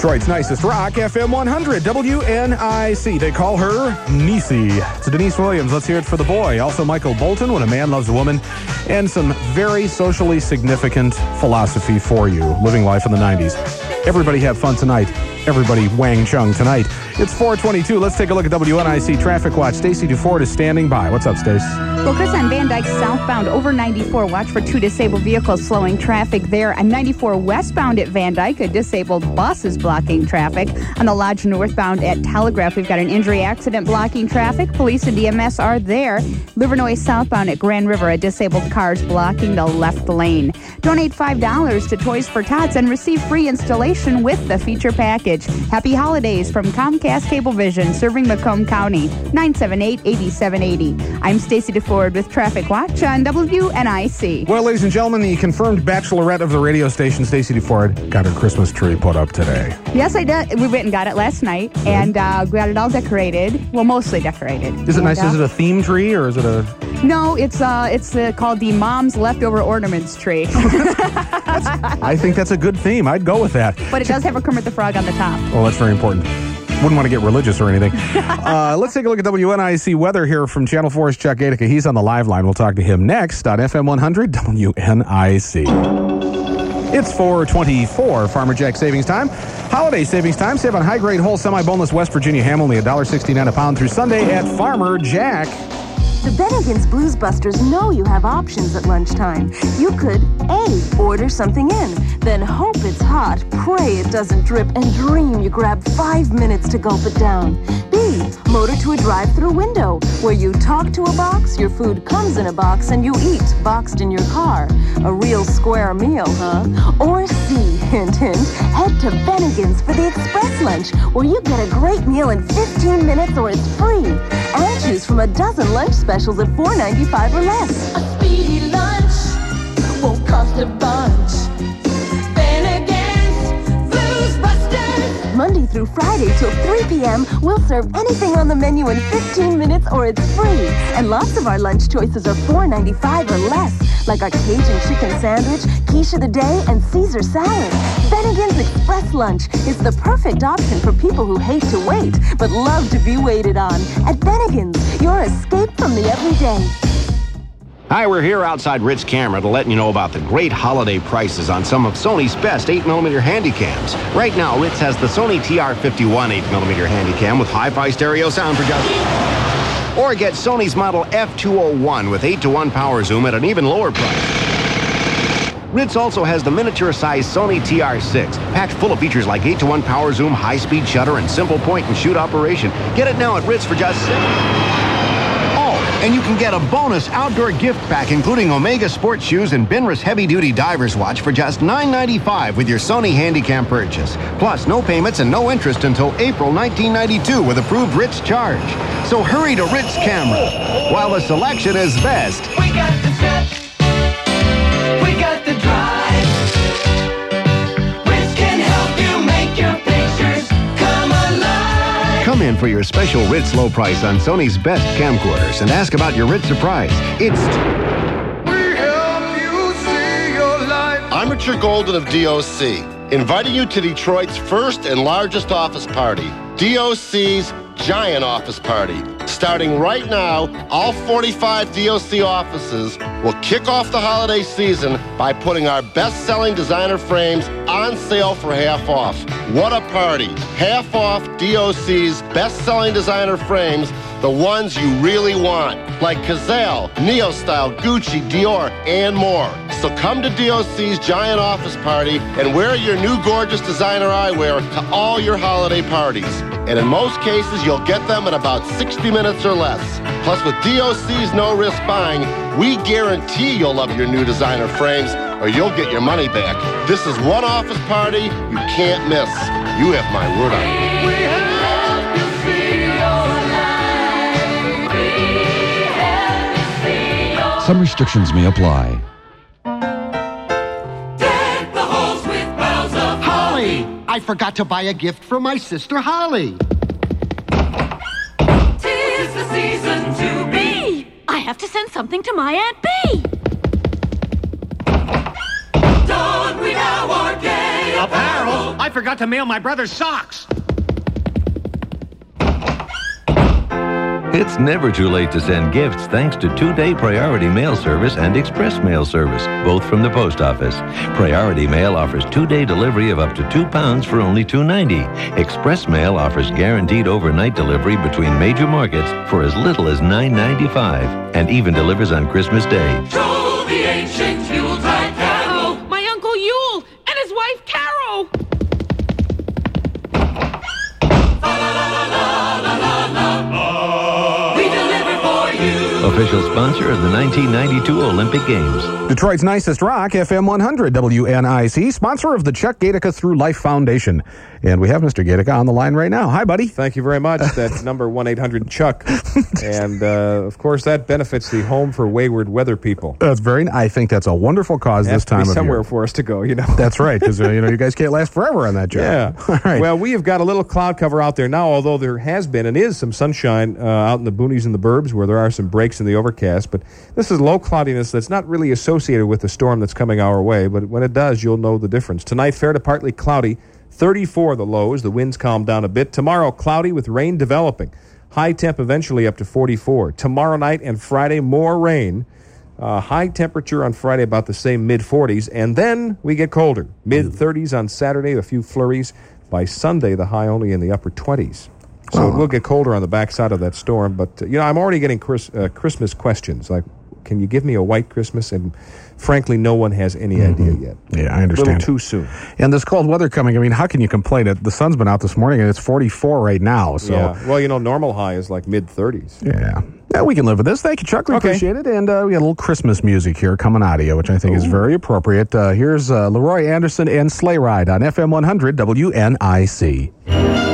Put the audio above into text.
Detroit's nicest rock, FM 100, WNIC. They call her Niecy. It's Denise Williams. Let's hear it for the boy. Also, Michael Bolton, When a Man Loves a Woman, and some very socially significant philosophy for you. Living life in the 90s. Everybody have fun tonight. Everybody Wang Chung tonight. It's 4:22. Let's take a look at WNIC Traffic Watch. Stacey DeFord is standing by. What's up, Stace? Well, Chris, on Van Dyke southbound over 94, watch for 2 disabled vehicles slowing traffic there. On 94 westbound at Van Dyke, a disabled bus is blocking traffic. On the Lodge northbound at Telegraph, we've got an injury accident blocking traffic. Police and DMS are there. Livernois southbound at Grand River, a disabled car is blocking the left lane. Donate $5 to Toys for Tots and receive free installation with the feature package. Happy holidays from Comcast Cablevision, serving Macomb County, 978-8780. I'm Stacey DeFord with Traffic Watch on WNIC. Well, ladies and gentlemen, the confirmed bachelorette of the radio station, Stacey DeFord, got her Christmas tree put up today. Yes, I did. We went and got it last night, and we got it all decorated. Well, mostly decorated. Is it nice? Is it a theme tree, or is it a... No, it's called the Mom's Leftover Ornaments tree. I think that's a good theme. I'd go with that. But it does have a Kermit the Frog on the top. Oh, that's very important. Wouldn't want to get religious or anything. Let's take a look at WNIC weather here from Channel 4's Chuck Gatica. He's on the live line. We'll talk to him next on FM 100 WNIC. It's 4:24, Farmer Jack savings time. Holiday savings time. Save on high-grade whole semi-boneless West Virginia ham, only $1.69 a pound through Sunday at Farmer Jack. The Bennigan's Blues Busters know you have options at lunchtime. You could, A, order something in, then hope it's hot, pray it doesn't drip, and dream you grab 5 minutes to gulp it down. B, motor to a drive-through window, where you talk to a box, your food comes in a box, and you eat boxed in your car. A real square meal, huh? Or C, hint, hint, head to Bennigan's for the express lunch, where you get a great meal in 15 minutes or it's free. And choose from a dozen lunch specials at $4.95 or less. A speedy lunch won't cost a bunch. Bennigan's Blues Busters. Monday through Friday till 3 p.m., we'll serve anything on the menu in 15 minutes or it's free. And lots of our lunch choices are $4.95 or less, like our Cajun chicken sandwich, quiche of the day, and Caesar salad. Bennigan's Express Lunch is the perfect option for people who hate to wait, but love to be waited on. At Bennigan's, your escape from the everyday. Hi, we're here outside Ritz Camera to let you know about the great holiday prices on some of Sony's best 8mm handycams. Right now, Ritz has the Sony TR51 8mm handycam with hi-fi stereo sound for just... Or get Sony's model F201 with 8-to-1 power zoom at an even lower price. Ritz also has the miniature-sized Sony TR6, packed full of features like 8-to-1 power zoom, high-speed shutter, and simple point-and-shoot operation. Get it now at Ritz for just $6. And you can get a bonus outdoor gift pack, including Omega sports shoes and Benris heavy-duty diver's watch for just $9.95 with your Sony Handycam purchase. Plus, no payments and no interest until April 1992 with approved Ritz charge. So hurry to Ritz Camera while the selection is best. We got the step. We got the drive. Ritz can help you make your pictures come alive. Come in for your special Ritz low price on Sony's best camcorders and ask about your Ritz surprise. It's... We help you see your life. I'm Richard Golden of DOC, inviting you to Detroit's first and largest office party, DOC's Giant Office Party. Starting right now, all 45 DOC offices will kick off the holiday season by putting our best-selling designer frames on sale for half off. What a party! Half off DOC's best-selling designer frames, the ones you really want, like Cazal, Neo-Style, Gucci, Dior, and more. So come to DOC's Giant Office Party and wear your new gorgeous designer eyewear to all your holiday parties. And in most cases, you'll get them in about 60 minutes or less. Plus, with DOC's no-risk buying, we guarantee you'll love your new designer frames or you'll get your money back. This is one office party you can't miss. You have my word on it. We help you see your life. We help you see your Some restrictions may apply. Deck the halls with boughs of holly. I forgot to buy a gift for my sister Holly. 'Tis the season to be. I have to send something to my Aunt Bee. Don we now our gay apparel. I forgot to mail my brother's socks. It's never too late to send gifts thanks to 2-day Priority Mail Service and Express Mail Service, both from the post office. Priority Mail offers 2-day delivery of up to 2 pounds for only $2.90. Express Mail offers guaranteed overnight delivery between major markets for as little as $9.95 and even delivers on Christmas Day. To the ancient Yuletide carol. My Uncle Yule and his wife Carol. Official sponsor of the 1992 Olympic Games. Detroit's nicest rock, FM 100 WNIC, sponsor of the Chuck Gatica Through Life Foundation. And we have Mr. Gatica on the line right now. Hi, buddy. Thank you very much. That's number 1-800-CHUCK. And, of course, that benefits the Home for Wayward Weather people. I think that's a wonderful cause this time of year. somewhere for us to go, you know. That's right, because, you guys can't last forever on that job. Yeah. All right. Well, we have got a little cloud cover out there now, although there has been and is some sunshine out in the boonies and the burbs where there are some breaks in the overcast. But this is low cloudiness that's not really associated with the storm that's coming our way. But when it does, you'll know the difference. Tonight, fair to partly cloudy. 34 the lows. The winds calm down a bit. Tomorrow, cloudy with rain developing. High temp eventually up to 44. Tomorrow night and Friday, more rain. High temperature on Friday about the same mid-40s. And then we get colder. Mid-30s on Saturday, a few flurries. By Sunday, the high only in the upper 20s. So it will get colder on the backside of that storm. But, I'm already getting Christmas questions. Like, can you give me a white Christmas? And frankly, no one has any idea yet. Yeah, I understand. A little too soon. And this cold weather coming, how can you complain? The sun's been out this morning, and it's 44 right now. So. Yeah. Well, normal high is like mid-30s. Yeah. Yeah, we can live with this. Thank you, Chuck. We appreciate it. And we got a little Christmas music here coming out of you, which I think is very appropriate. Here's Leroy Anderson and Sleigh Ride on FM 100 WNIC.